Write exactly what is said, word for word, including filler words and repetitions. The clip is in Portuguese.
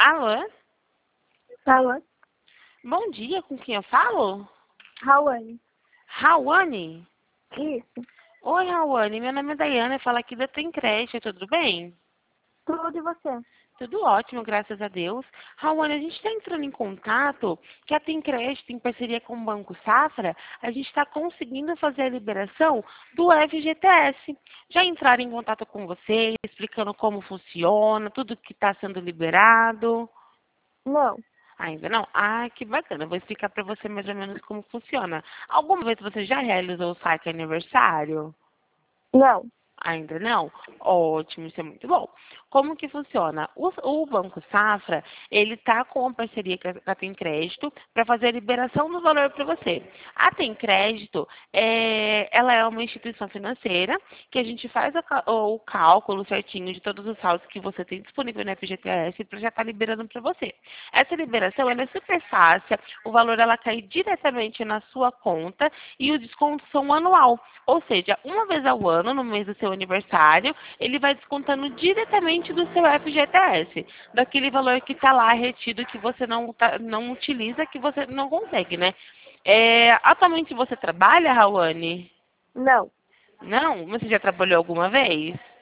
Alô? Alô? Bom dia, com quem eu falo? Rawane. Rawane? Isso. Oi, Rawane, meu nome é Daiane, eu falo aqui da Tem Creche, tudo bem? Tudo e você? Tudo ótimo, graças a Deus. Rawane, a gente está entrando em contato que a Tem Creche, em parceria com o Banco Safra, a gente está conseguindo fazer a liberação do F G T S. Já entraram em contato com você, explicando como funciona, tudo que está sendo liberado? Não. Ainda não? Ah, que bacana. Eu vou explicar para você mais ou menos como funciona. Alguma vez você já realizou o saque aniversário? Não. Ainda não? Ótimo, isso é muito bom. Como que funciona? O, o Banco Safra, ele está com uma parceria com a com a Tem Crédito para fazer a liberação do valor para você. A Tem Crédito, é, ela é uma instituição financeira que a gente faz a ca- o cálculo certinho de todos os saldos que você tem disponível no F G T S para já estar liberando para você. Essa liberação, ela é super fácil, o valor ela cai diretamente na sua conta e os descontos são anual. Ou seja, uma vez ao ano, no mês do seu aniversário, ele vai descontando diretamente do seu F G T S, daquele valor que está lá retido que você não, tá- não utiliza, que você não consegue, né? É, atualmente você trabalha, Rawane? Não. Não? Você já trabalhou alguma vez?